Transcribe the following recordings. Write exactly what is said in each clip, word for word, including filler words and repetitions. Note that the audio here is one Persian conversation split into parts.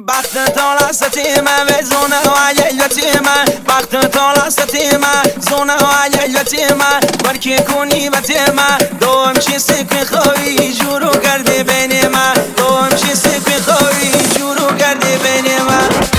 بخت تالا ستیمه و زونه و یتیمه بخت تالا ستیمه زونه و یتیمه برکی کنی و تیمه دوم چی سکوی خوی جورو کردی بینیمه دوم چی سکوی خوی جورو کردی بینیمه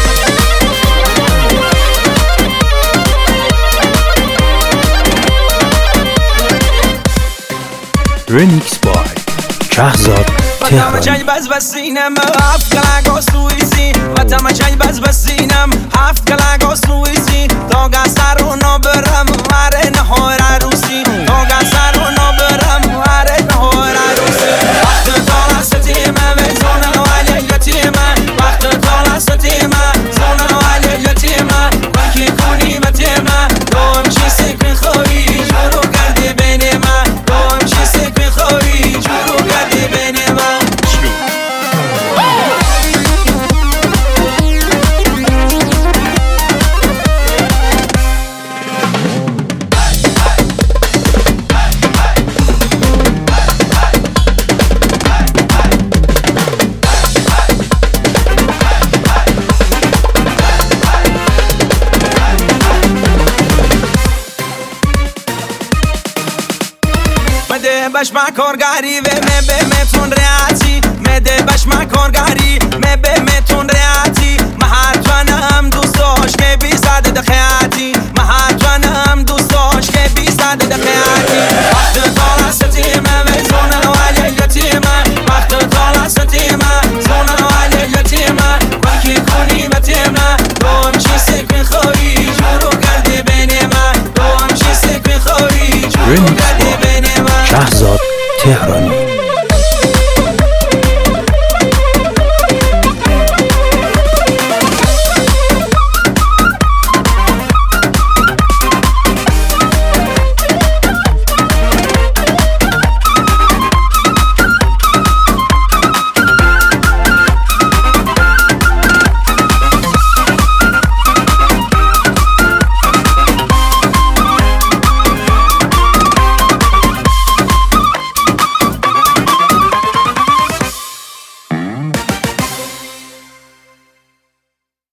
Remix by شهزاد تهرانی. چای باز بسینم هفت کلاگو سوئیسی و تم چای باز بسینم هفت کلاگو سوئیسی تو گسر و نبرم هر نهار عروسی تو گسر و نبرم هر نهار عروسی وقت تالا ستیمه و زونه و یتیمه وقت تالا ستیمه زونه و یتیمه برکی کنی و تیمه دوم چی سکوی خوی جورو کردی بینیمه دوم چی سکوی خوی جورو کردی بینیمه مده باش ما کارگاری و می به میتون ریاتی مده باش ما کارگاری می به میتون ریاتی مهاتوانم دوست داشت که بی زده دخیاتی مهاتوانم دوست داشت که بی زده دخیاتی وقت تالا ستیمه و زونه و یتیمه وقت تالا ستیمه زونه و یتیمه برکی کنی و تیمه دوم چی سکوی خوی جورو کردی بینیمه دوم چی سکوی خوی جورو کردی بینیمه شهزاد تهرانی.